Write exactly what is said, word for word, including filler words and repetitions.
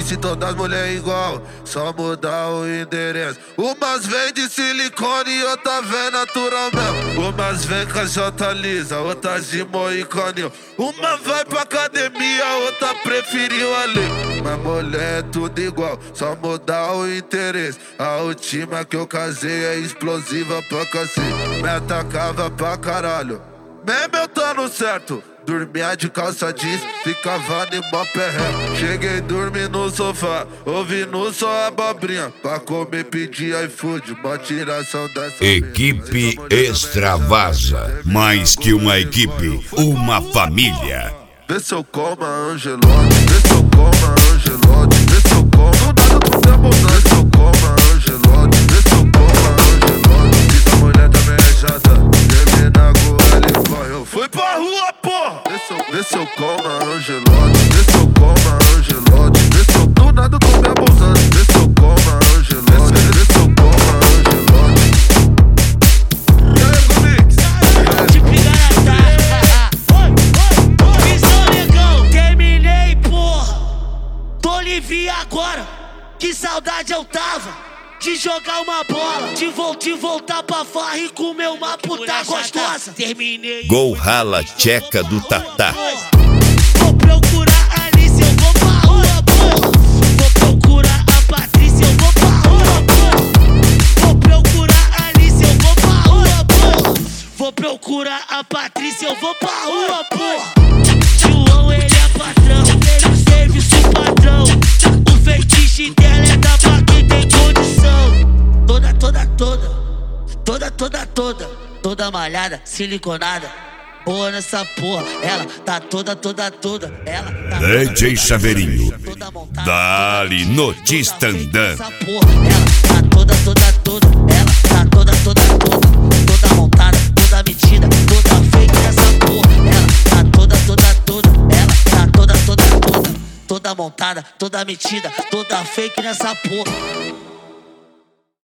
se todas mulher igual, só mudar o endereço. Umas vem de silicone e outra vem natural mesmo. Umas vem com a J lisa, outras de moicaninho. Uma vai pra academia, outra preferiu ali. Mas mulher é tudo igual, só mudar o interesse. A última que eu casei é explosiva pra cacete. Me atacava pra caralho, mesmo eu tô no certo. Dormia de calça jeans, ficava de mó perré. Cheguei dormi no sofá, ouvindo só abobrinha. Pra comer pedir iFood, mó tiração dessa. Equipe Extravasa, mais que uma equipe, uma família. Vê se eu como a Angelote, vê se eu como a Angelote, vê se eu como. Do nada do tempo, vê se eu como a Angelote, vê se eu como a Angelote. Essa mulher também é chata, termina com ela e corre. Eu fui pra rua, porra! Vê se eu, vê se eu como a Angelote, vê se eu como a Angelote, vê se eu do nada tô me abusando, vê se eu como a Angelote, vê se eu como a Angelote. E aí, Gomix? De Pigaratá. Visão, negão, terminei, porra. Tô livre agora, que saudade eu tava de jogar uma bola, de, vo de voltar pra farra e comer uma puta gostosa. Terminei. Gol rala tcheca do Tatá. Vou procurar a Alice, eu vou pra rua, porra. Vou procurar a Patrícia, eu vou pra rua, porra. Vou procurar a Alice, eu vou pra rua, porra. Vou procurar a Patrícia, eu vou pra rua, porra. João, ele é patrão, ele é o serviço padrão. O feitiço dela é da pra quem tem condição. Toda, toda, toda, toda, toda, toda, toda malhada, siliconada, boa nessa porra. Ela tá toda, toda, toda, ela tá D J Chaveirinho, toda montada, dali no Tistandã. essa porra. Ela tá toda, toda, toda, ela tá toda, toda, toda, toda montada, toda metida, toda fake nessa porra. Ela tá toda, toda, toda, ela tá toda, toda, toda, toda montada, toda metida, toda fake nessa porra.